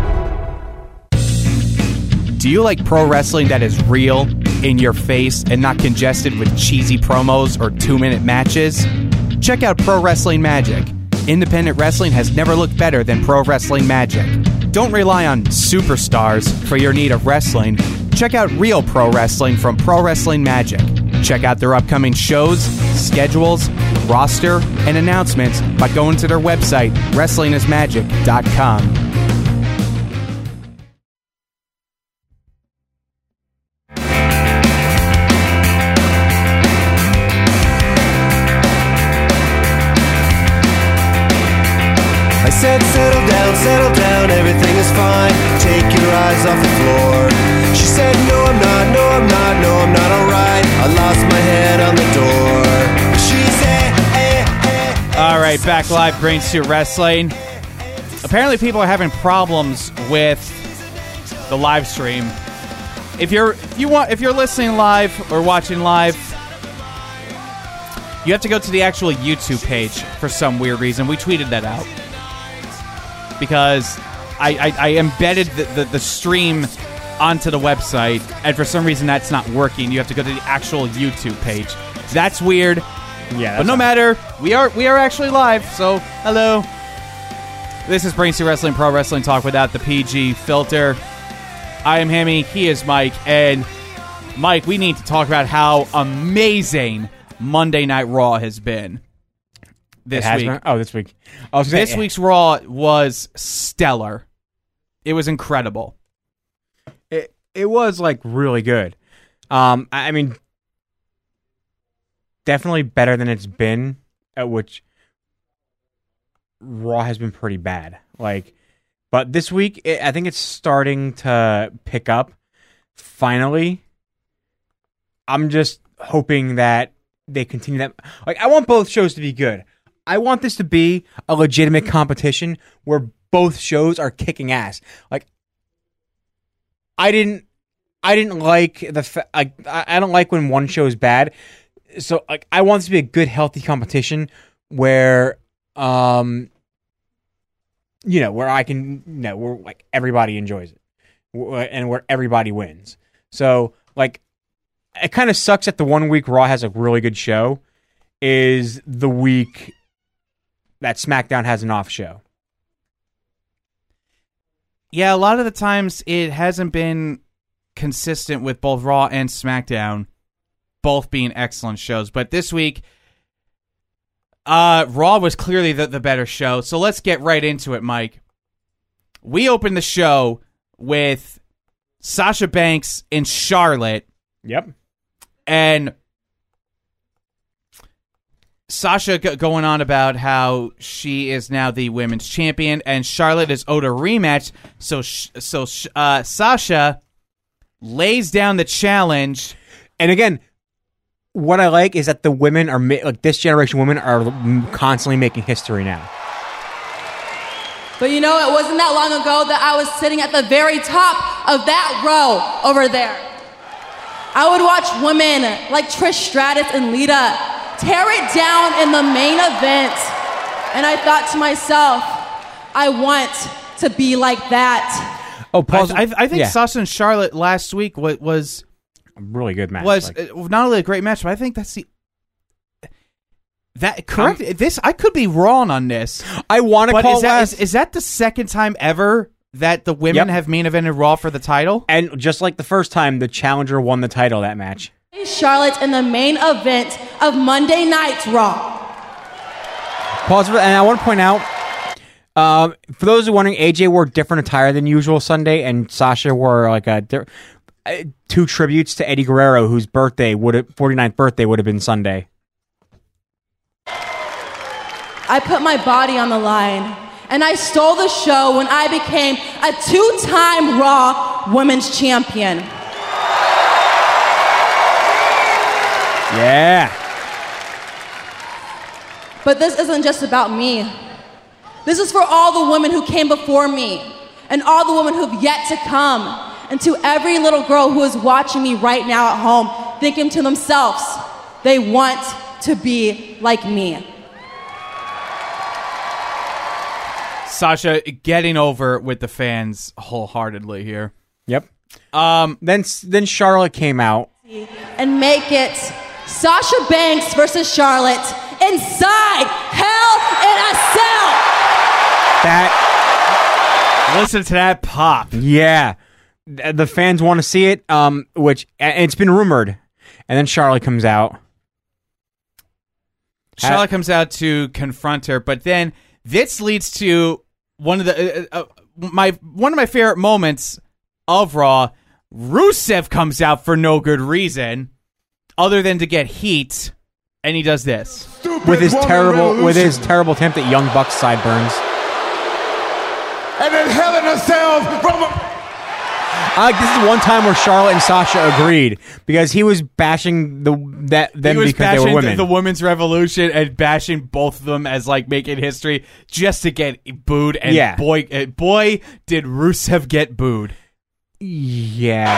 Do you like pro wrestling that is real, in your face, and not congested with cheesy promos or two-minute matches? Check out Pro Wrestling Magic. Independent wrestling has never looked better than Pro Wrestling Magic. Don't rely on superstars for your need of wrestling. Check out real pro wrestling from Pro Wrestling Magic. Check out their upcoming shows, schedules, roster, and announcements by going to their website, wrestling is magic dot com. I said settle down, settle down, everything is fine. Take your eyes off the floor. She said no I'm not, no I'm not, no I'm not alright. I lost my head on the door. She said eh, eh, eh. All right, back live, Brain Stew Wrestling. Apparently people are having problems with the live stream. If you're if you want if you're listening live or watching live, you have to go to the actual YouTube page for some weird reason. We tweeted that out. Because I, I, I embedded the, the, the stream onto the website, and for some reason that's not working. You have to go to the actual YouTube page. That's weird. Yeah, that's but no not- matter, we are we are actually live. So hello, this is Brain Stew Wrestling, pro wrestling talk without the P G filter. I am Hammy. He is Mike, and Mike, we need to talk about how amazing Monday Night Raw has been this It has week. been- Oh, this week. I was gonna This say- week's Raw was stellar. It was incredible. It it was like really good. Um, I, I mean, definitely better than it's been. At which Raw has been pretty bad. Like, but this week it, I think it's starting to pick up. Finally, I'm just hoping that they continue that. Like, I want both shows to be good. I want this to be a legitimate competition where both shows are kicking ass. Like, I didn't, I didn't like the, fa- like, I I don't like when one show is bad. So, like, I want this to be a good, healthy competition where, um, you know, where I can, you know, where like everybody enjoys it, wh- and where everybody wins. So, like, it kind of sucks that the one week Raw has a really good show is the week that SmackDown has an off show. Yeah, a lot of the times it hasn't been consistent with both Raw and SmackDown both being excellent shows. But this week, uh, Raw was clearly the, the better show. So let's get right into it, Mike. We opened the show with Sasha Banks and Charlotte Yep. And Sasha g- going on about how she is now the women's champion, and Charlotte is owed a rematch. So, sh- so sh- uh, Sasha lays down the challenge. And again, what I like is that the women are ma- like this generation women are constantly making history now. But you know, it wasn't that long ago that I was sitting at the very top of that row over there. I would watch women like Trish Stratus and Lita tear it down in the main event. And I thought to myself, I want to be like that. Oh, pause. I, I, I think yeah. Sasha and Charlotte last week was was, a really good match. was like, uh, not only a great match, but I think that's the that correct. Um, this I could be wrong on this. I want to call is that, last, is, is that the second time ever that the women Yep. have main evented Raw for the title? and just like the first time, the challenger won the title that match. Charlotte in the main event of Monday Night's Raw. Pause for, and I want to point out, um, for those who are wondering, A J wore different attire than usual Sunday, and Sasha wore like a uh, two tributes to Eddie Guerrero, whose birthday would have forty-ninth birthday would have been Sunday. I put my body on the line, and I stole the show when I became a two-time Raw Women's Champion. Yeah. But this isn't just about me. This is for all the women who came before me, and all the women who've yet to come, and to every little girl who is watching me right now at home, thinking to themselves, they want to be like me. Sasha getting over with the fans wholeheartedly here. Yep. Um, Then then Charlotte came out. And make it Sasha Banks versus Charlotte inside Hell in a Cell. That listen to that pop. yeah, Th- the fans want to see it. Um, which and it's been rumored, and then Charlotte comes out. Charlotte comes out to confront her, but then this leads to one of the uh, uh, my one of my favorite moments of Raw. Rusev comes out for no good reason, other than to get heat, and he does this with his terrible with his terrible attempt at Young Bucks sideburns. And then Hell in a Cell from a- I like this is one time where Charlotte and Sasha agreed because he was bashing the that them he was because bashing they were the, women. the women's revolution and bashing both of them as like making history just to get booed. And Yeah. boy, uh, boy, did Rusev get booed. yeah.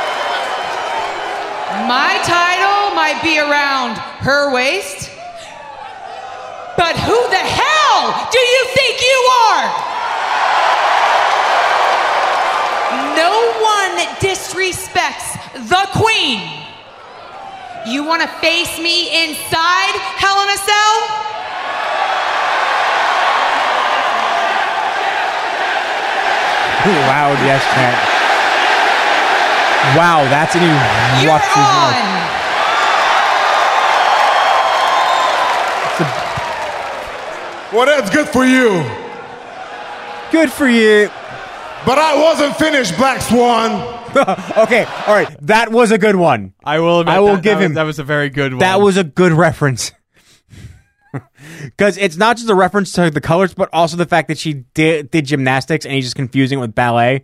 My title might be around her waist, but who the hell do you think you are? No one disrespects the queen. You want to face me inside Hell in a Cell? Loud yes chant. Wow, that's an You're erupts his mouth. on. Well, that's good for you. Good for you. But I wasn't finished, Black Swan. Okay, all right. That was a good one. I will. Admit I will that, give that him was, that was a very good one. That was a good reference. Because it's not just a reference to the colors, but also the fact that she did, did gymnastics and he's just confusing it with ballet.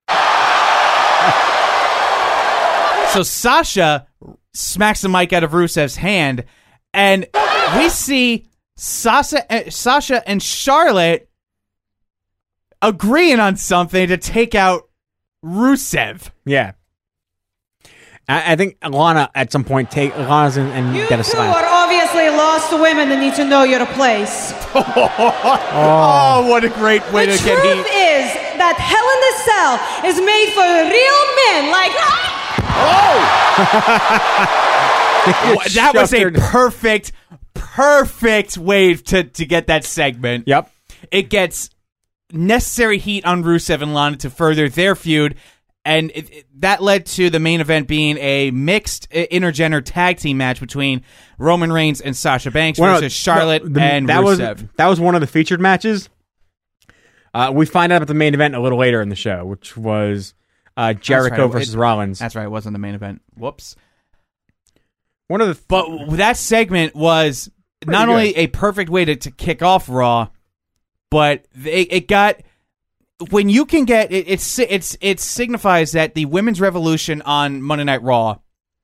So Sasha smacks the mic out of Rusev's hand, and we see Sasha, Sasha and Charlotte agreeing on something to take out Rusev. Yeah. I, I think Lana at some point take Lana's in and You get a two slap. are obviously lost women that need to know your place. Oh, what a great way The to get truth heat. is that Hell in the Cell is made for real men like That was a Sheltered. perfect, perfect way to, to get that segment. Yep. It gets necessary heat on Rusev and Lana to further their feud, and it, it- that led to the main event being a mixed uh, intergender tag team match between Roman Reigns and Sasha Banks Well, no, versus Charlotte no, the- and that Rusev. was that was one of the featured matches. Uh, we find out about the main event a little later in the show, which was uh, Jericho That's right. versus It- Rollins. That's right, it wasn't the main event. Whoops. One of the th- But that segment was not good. only a perfect way to, to kick off Raw, but it, it got when you can get it, it's it's it signifies that the women's revolution on Monday Night Raw.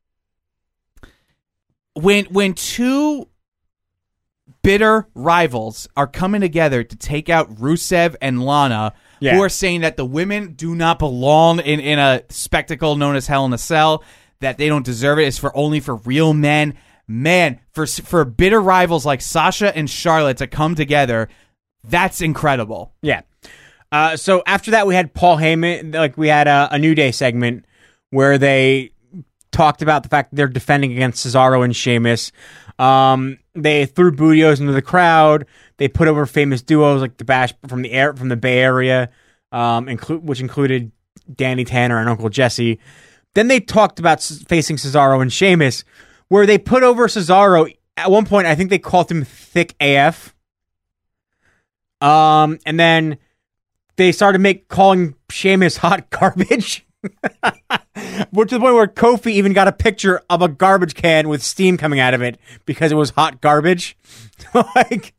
When when two bitter rivals are coming together to take out Rusev and Lana, Yeah. who are saying that the women do not belong in, in a spectacle known as Hell in a Cell, that they don't deserve it, it's for only for real men. Man, for for bitter rivals like Sasha and Charlotte to come together, that's incredible. Yeah. Uh, so after that, we had Paul Heyman. Like we had a, a New Day segment where they talked about the fact that they're defending against Cesaro and Sheamus. Um, they threw bootios into the crowd. They put over famous duos like the Bash from the air from the Bay Area, um, include which included Danny Tanner and Uncle Jesse. Then they talked about s- facing Cesaro and Sheamus, where they put over Cesaro. At one point, I think they called him Thick A F. Um, and then they started make calling Sheamus hot garbage. Which to the point where Kofi even got a picture of a garbage can with steam coming out of it because it was hot garbage. like,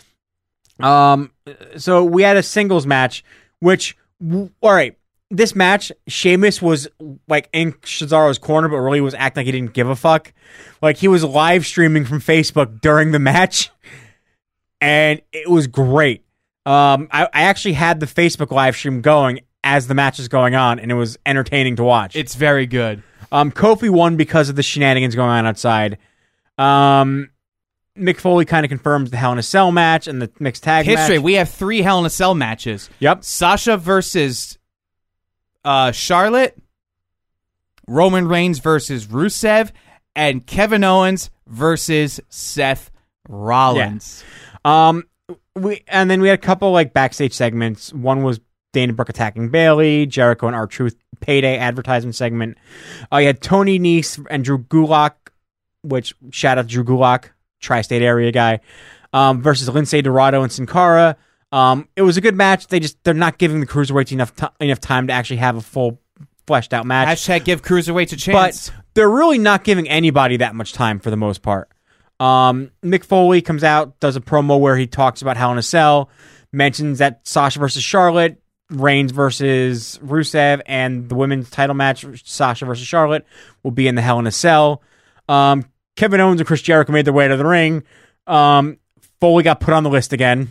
um, so we had a singles match, which, w- all right, this match, Sheamus was like in Cesaro's corner, but really was acting like he didn't give a fuck. Like he was live streaming from Facebook during the match, and it was great. Um, I, I actually had the Facebook live stream going as the match is going on, and it was entertaining to watch. It's very good. Um, Kofi won because of the shenanigans going on outside. Um, Mick Foley kind of confirms the Hell in a Cell match and the mixed tag History. match. We have three Hell in a Cell matches. Yep. Sasha versus uh, Charlotte, Roman Reigns versus Rusev, and Kevin Owens versus Seth Rollins. Yeah. Um, we and then we had a couple like backstage segments. One was Dana Brooke attacking Bayley, Jericho and R-Truth payday advertisement segment. Uh, you had Tony Nese and Drew Gulak, which shout out to Drew Gulak, tri-state area guy, um, versus Lindsay Dorado and Sin Cara. Um, it was a good match. They just they're not giving the cruiserweights enough t- enough time to actually have a full fleshed out match. Hashtag give cruiserweights a chance. But they're really not giving anybody that much time for the most part. Um, Mick Foley comes out, does a promo where he talks about Hell in a Cell, mentions that Sasha versus Charlotte, Reigns versus Rusev, and the women's title match, Sasha versus Charlotte, will be in the Hell in a Cell. Um, Kevin Owens and Chris Jericho made their way to the ring. Um, Foley got put on the list again.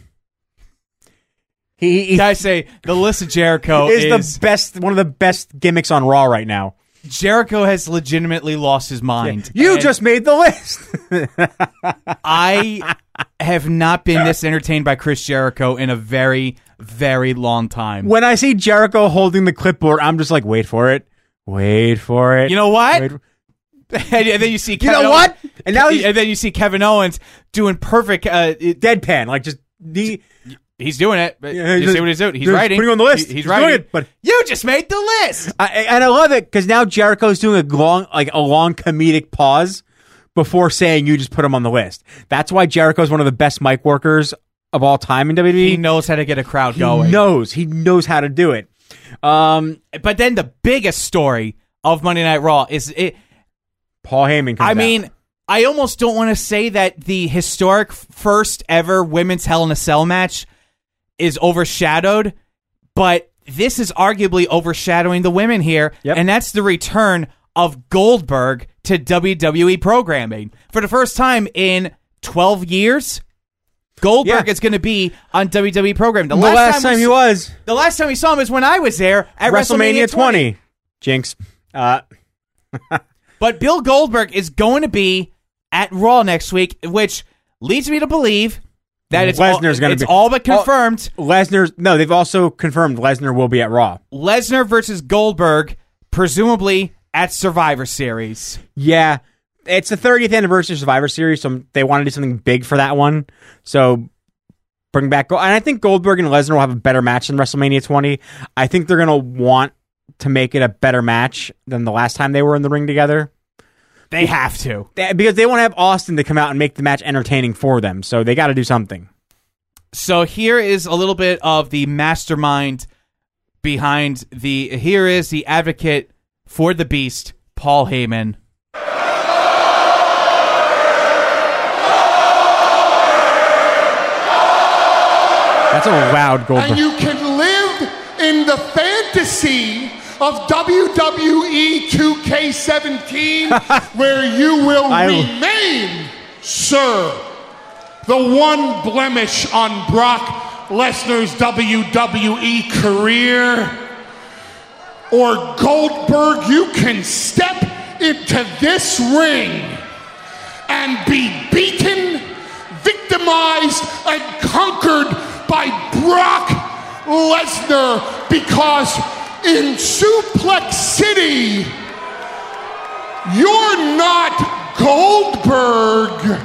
He, he Can I say the list of Jericho is, is the best, one of the best gimmicks on Raw right now. Jericho has legitimately lost his mind. You And just made the list. I have not been this entertained by Chris Jericho in a very, very long time. When I see Jericho holding the clipboard, I'm just like, wait for it. Wait for it. You know what? Wait- and then you see You Kevin know Owens, what? And now he's and then you see Kevin Owens doing perfect. Uh, it- deadpan. Like, just the. he's doing it. But Yeah, you he's- see what he's doing? He's he's writing. putting on the list. He- he's He's doing writing. it, but- you just made the list. I, and I love it because now Jericho's doing a long, like a long comedic pause before saying you just put him on the list. That's why Jericho's one of the best mic workers of all time in W W E. He knows how to get a crowd He going. knows. He knows how to do it. Um, But then the biggest story of Monday Night Raw is it. Paul Heyman comes I out. mean, I almost don't want to say that the historic first ever women's Hell in a Cell match is overshadowed, but this is arguably overshadowing the women here, Yep. and that's the return of Goldberg to W W E programming. For the first time in twelve years, Goldberg Yeah. is going to be on W W E programming. the last, time, we he s- was The last time we saw him was when I was there at WrestleMania WrestleMania twenty. twenty. Jinx. Uh, But Bill Goldberg is going to be at Raw next week, which leads me to believe that it's all, Lesnar's gonna it's be- all but confirmed. Lesnar's no, they've also confirmed Lesnar will be at Raw. Lesnar versus Goldberg, presumably at Survivor Series. Yeah, it's the thirtieth anniversary of Survivor Series, so they want to do something big for that one. So bring back, and I think Goldberg and Lesnar will have a better match than WrestleMania twenty. I think they're gonna want to make it a better match than the last time they were in the ring together. They have to. They- because they want to have Austin to come out and make the match entertaining for them, so they got to do something. So here is a little bit of the mastermind behind the. Here is the advocate for the Beast, Paul Heyman. That's a loud Goldberg. And you can live in the fantasy of W W E two K seventeen where you will I- remain, sir, the one blemish on Brock Lesnar's W W E career. Or Goldberg, you can step into this ring and be beaten, victimized, and conquered by Brock Lesnar, because in Suplex City, you're not Goldberg.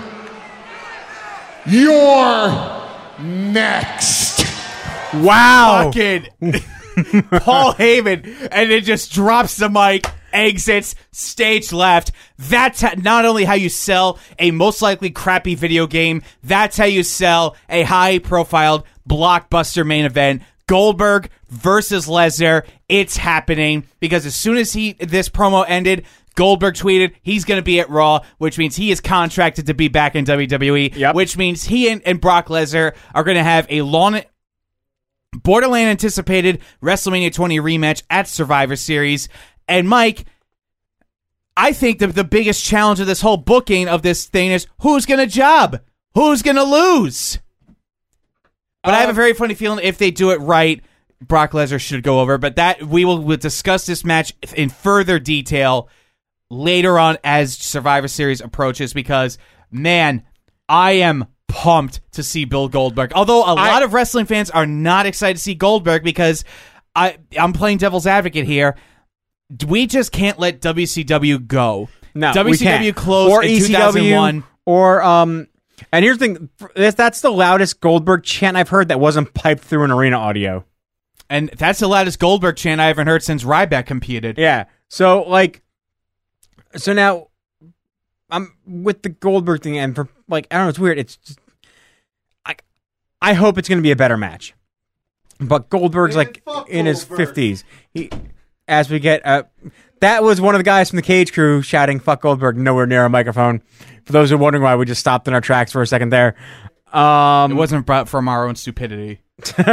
You're next. Wow. Fucking Paul Heyman, and it just drops the mic, exits, stage left. That's how, not only how you sell a most likely crappy video game, that's how you sell a high-profile blockbuster main event. Goldberg versus Lesnar. It's happening, because as soon as he this promo ended, Goldberg tweeted he's going to be at Raw, which means he is contracted to be back in W W E, Yep. which means he and, and Brock Lesnar are going to have a long, borderline anticipated WrestleMania twenty rematch at Survivor Series. And Mike, I think that the biggest challenge of this whole booking of this thing is who's going to job? Who's going to lose? But uh, I have a very funny feeling if they do it right, Brock Lesnar should go over. But that we will we'll discuss this match in further detail later on as Survivor Series approaches, because, man, I am pumped to see Bill Goldberg. Although a I, lot of wrestling fans are not excited to see Goldberg, because I, I'm playing devil's advocate here. We just can't let W C W go. No, W C W we can't. closed or in E C W, two thousand one. Or, um... And here's the thing, that's, that's the loudest Goldberg chant I've heard that wasn't piped through an arena audio. And that's the loudest Goldberg chant I haven't heard since Ryback competed. Yeah. So, like, so now, I'm with the Goldberg thing, and for, like, I don't know, it's weird. It's just, I, I hope it's going to be a better match. But Goldberg's, Man, like, fuck in his Goldberg. fifties. He, as we get, uh, that was one of the guys from the Cage Crew shouting, "Fuck Goldberg," nowhere near a microphone. For those who are wondering why we just stopped in our tracks for a second there. Um, It wasn't brought from our own stupidity.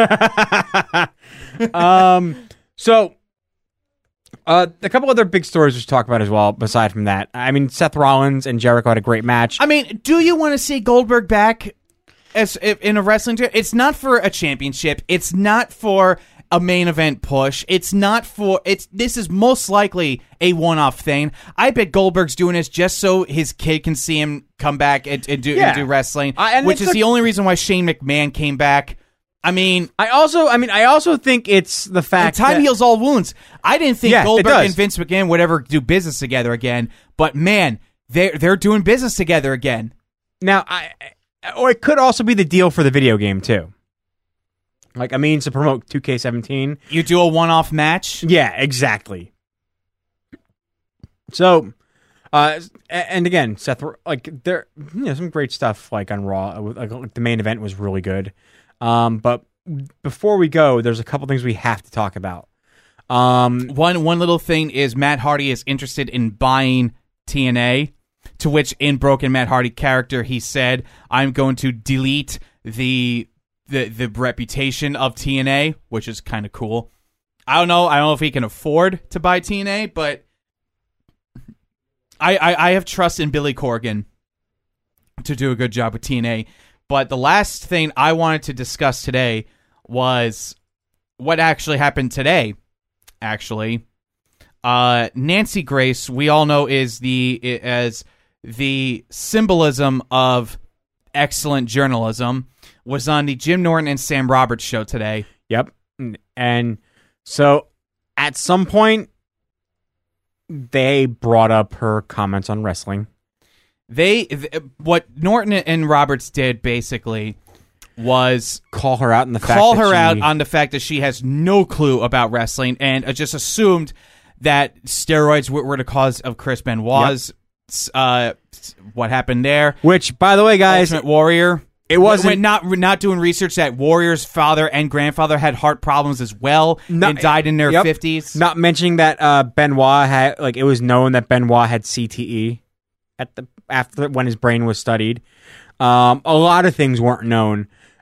um, so, uh, a couple other big stories we should talk about as well, aside from that. I mean, Seth Rollins and Jericho had a great match. I mean, do you want to see Goldberg back as in a wrestling tour? It's not for a championship. It's not for a main event push. It's not for it's this is most likely a one-off thing. I bet Goldberg's doing this just so his kid can see him come back and, and do Yeah. and do wrestling, I- and which it's is a- the only reason why Shane McMahon came back. I mean, I also, I mean, I also think it's the and fact time that, heals all wounds. I didn't think Yeah, it Goldberg does. and Vince McMahon would ever do business together again, but man, they they're doing business together again. now, I, or it could also be the deal for the video game too. Like, I mean, to promote two K seventeen. You do a one-off match. Yeah, exactly. So, uh, and again, Seth, like there, you know, some great stuff like on Raw. Like the main event was really good. Um, but before we go, there's a couple things we have to talk about. Um, One one little thing is Matt Hardy is interested in buying T N A, to which in Broken Matt Hardy character he said, "I'm going to delete the the the reputation of T N A," which is kind of cool. I don't know. I don't know if he can afford to buy T N A, but I, I, I have trust in Billy Corgan to do a good job with T N A. But the last thing I wanted to discuss today was what actually happened today. Actually, uh, Nancy Grace, we all know, is the as the symbolism of excellent journalism, was on the Jim Norton and Sam Roberts show today. Yep. And so at some point, they brought up her comments on wrestling. They th- what Norton and Roberts did basically was call her out in the fact call that her she- out on the fact that she has no clue about wrestling and uh, just assumed that steroids were, were the cause of Chris Benoit's uh, what happened there. Which, by the way, guys, Ultimate Warrior. It wasn't when not not doing research that Warrior's father and grandfather had heart problems as well Not- and died in their yep. fifties. Not mentioning that uh, Benoit had, like, it was known that Benoit had C T E at the after when his brain was studied. Um, a lot of things weren't known,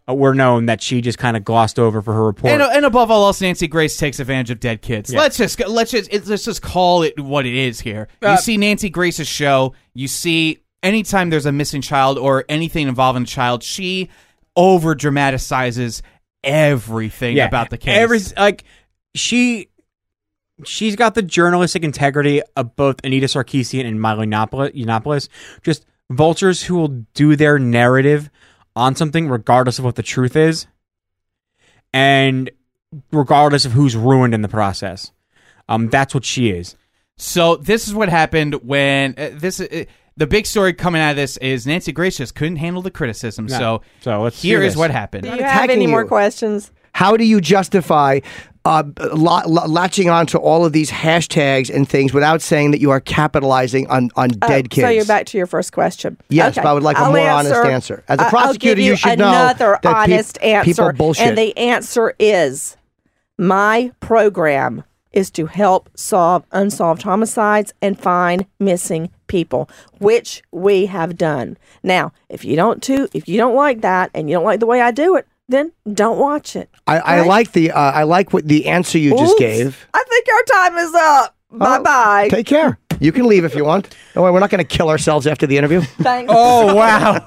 uh, were known that she just kind of glossed over for her report. And, and above all else, Nancy Grace takes advantage of dead kids. Yeah. Let's just let's just let's just call it what it is here. Uh, you see Nancy Grace's show. You see anytime there's a missing child or anything involving a child, she over dramatizes everything yeah, about the case. Every, like she. She's got the journalistic integrity of both Anita Sarkeesian and Milo Yiannopoulos. Just vultures who will do their narrative on something regardless of what the truth is. And regardless of who's ruined in the process. Um, that's what she is. So this is what happened when uh, this uh, the big story coming out of this is Nancy Grace just couldn't handle the criticism. No. So, so let's here do is this. what happened. Do you have any more questions? How do you justify uh, la- la- latching onto all of these hashtags and things without saying that you are capitalizing on, on dead Uh, kids? So you're back to your first question. Yes, Okay. but I would like a I'll more answer- honest answer. As a I- I'll prosecutor, give you, you should know another that pe- honest people answer, bullshit. and the answer is my program is to help solve unsolved homicides and find missing people, which we have done. Now, if you don't too, if you don't like that and you don't like the way I do it, then don't watch it. I, I Okay? like the uh, I like what the answer you just Oops. gave. I think our time is up. Bye bye. Take care. You can leave if you want. Don't worry, we're not going to kill ourselves after the interview. Thanks. Oh, wow.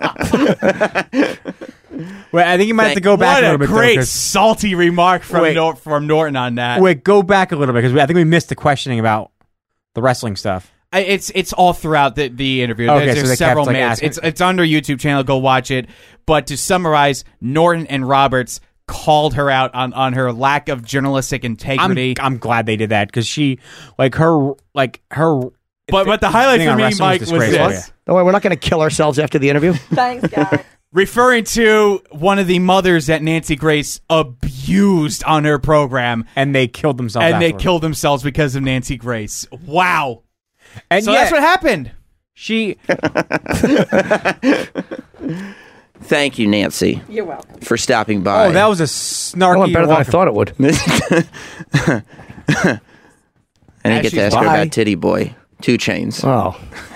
Wait, I think you might have to go back What a a little bit. though, great 'cause- salty remark from Wait. Nor- from Norton on that. Wait, go back a little bit because I think we missed the questioning about the wrestling stuff. I- It's it's all throughout the, the interview. Okay, There's, so there's they kept, several like, minutes. asking- It's it's on their YouTube channel. Go watch it. But to summarize, Norton and Roberts called her out on, on her lack of journalistic I'm, integrity. I'm glad they did that because she, like her, like her. But but the highlight thing for on me, wrestling Mike, was disgraceful, this. Don't worry, we're not going to kill ourselves after the interview. Thanks, guys. Referring to one of the mothers that Nancy Grace abused on her program. And they killed themselves And they afterwards. killed themselves because of Nancy Grace. Wow. And so yet- that's what happened. She. Thank you, Nancy. You're welcome. For stopping by. Oh, that was a snarky. That went better than I walk- thought it would. I didn't As get to she's ask her by. about Titty Boy. Two Chains. Oh.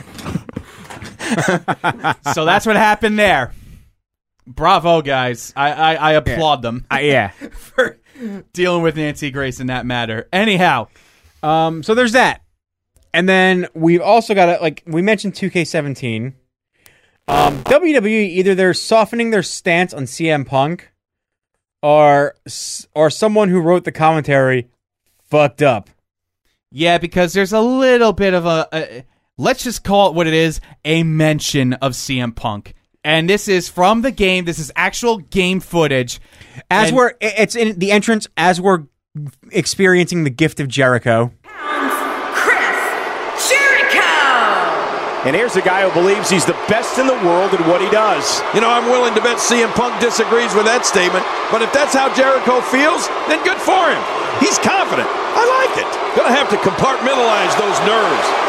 So that's what happened there. Bravo, guys. I, I, I applaud them Uh, yeah. for dealing with Nancy Grace in that matter. Anyhow, Um. So there's that, and then we've also got to like we mentioned two K seventeen. Um. W W E either they're softening their stance on C M Punk, or s- or someone who wrote the commentary fucked up. yeah, because there's a little bit of a, a let's just call it what it is, a mention of C M Punk. And this is from the game. This is actual game footage. As And- we're it's in the entrance as we're experiencing the gift of Jericho. Chris Jericho! And here's a guy who believes he's the best in the world at what he does. You know, I'm willing to bet C M Punk disagrees with that statement, but if that's how Jericho feels, then good for him. He's confident. I like it. Gonna have to compartmentalize those nerves.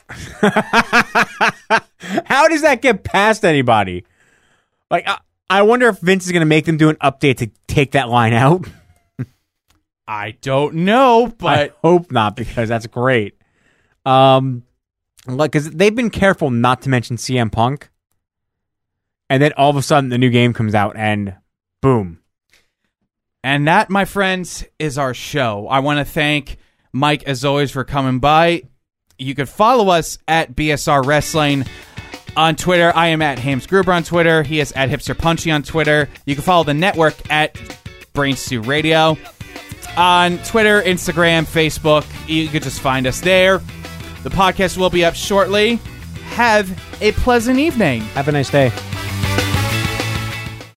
How does that get past anybody? Like, I, I wonder if Vince is going to make them do an update to take that line out. I don't know, but I hope not because that's great. Um, like, because they've been careful not to mention C M Punk, and then all of a sudden the new game comes out, and boom. And that, my friends, is our show. I want to thank Mike, as always, for coming by. You can follow us at B S R Wrestling on Twitter. I am at Hames Gruber on Twitter. He is at Hipster Punchy on Twitter. You can follow the network at Brainstew Radio on Twitter, Instagram, Facebook. You can just find us there. The podcast will be up shortly. Have a pleasant evening. Have a nice day.